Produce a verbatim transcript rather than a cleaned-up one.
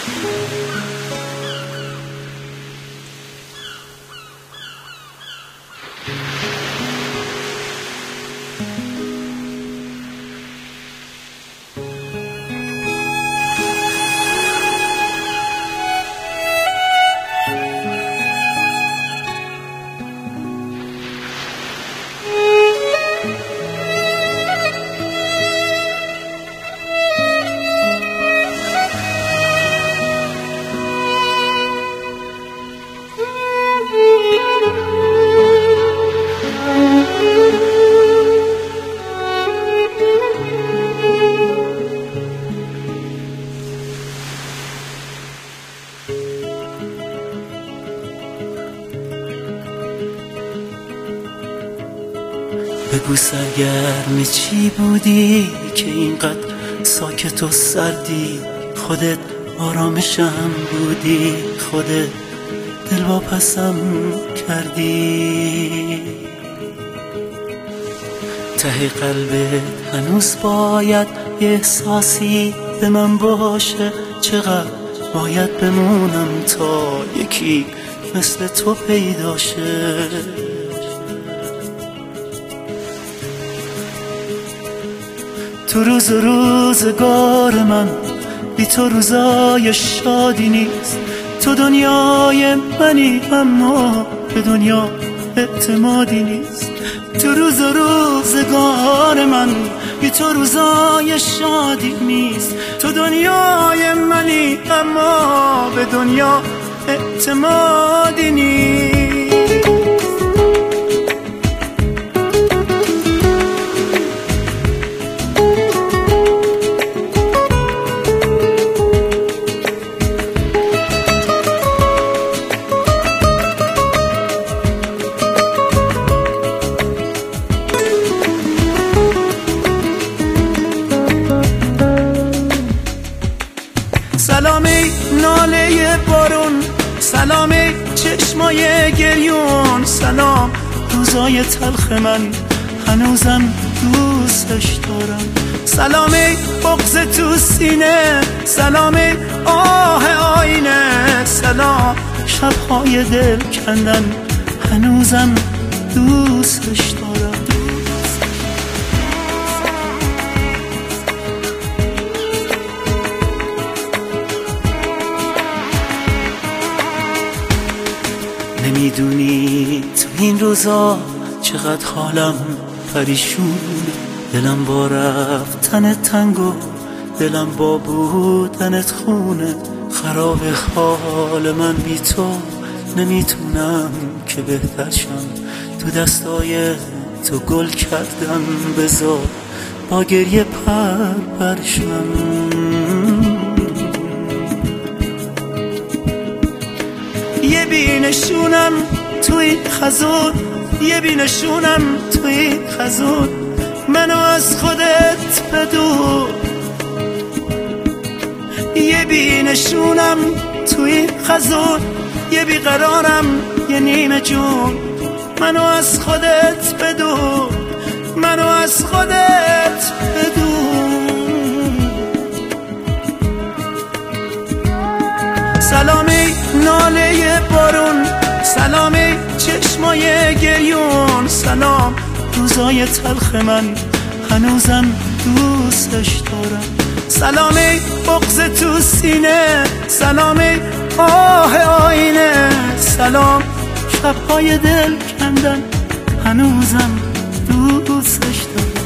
بگو سرگرم چی بودی که اینقدر ساکت و سردی؟ خودت آرامشم بودی، خودت دلواپسم کردی. ته قلبت هنوز باید یه احساسی به من باشه. چقدر باید بمونم تا یکی مثل تو پیدا شه؟ تو روز و روزگار من بی تو روزای شادی نیست. تو دنیای منی اما به دنیا اعتمادی نیست. تو روز و روزگار من بی تو روزای شادی نیست. تو دنیای منی اما به دنیا اعتمادی نیست. سلامی ناله بارون، سلامی چشمای گریون، سلام روزای تلخ من هنوزم دوستش دارم. سلامی بغض تو سینه، سلامی آه آینه، سلام شبهای دل کندن هنوزم دوستش دارم. نمیدونی تو این روزا چقدر حالم پریشونه. دلم با رفتن تنگو، دلم با بودنت خونه. خراب حال من بی تو، نمیتونم که بهتر شم. تو دستای تو گل کردم، بذار با گریه پر پرشم. یه بینشونم توی خزون، یه بینشونم توی خزون، منو از خودت بدور. یه بینشونم توی خزون، یه بیقرارم یه نیمه جون، منو از خودت بدور، منو از خودت بدور. سلامی ناله بارون، سلامی چشمای گریون، سلام روزای تلخ من هنوزم دوستش دارم. سلامی بغض تو سینه، سلامی آه آینه، سلام شبهای دل کندن هنوزم دوستش دارم.